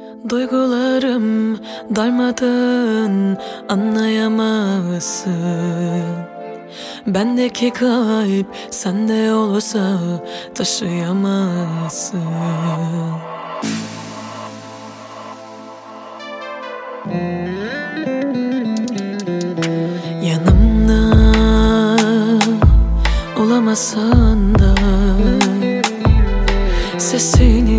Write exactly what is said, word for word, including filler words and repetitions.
Duygularım darmadağın, anlayamazsın. Bendeki kalp sende olsa taşıyamazsın. Yanımda olamasan da sesini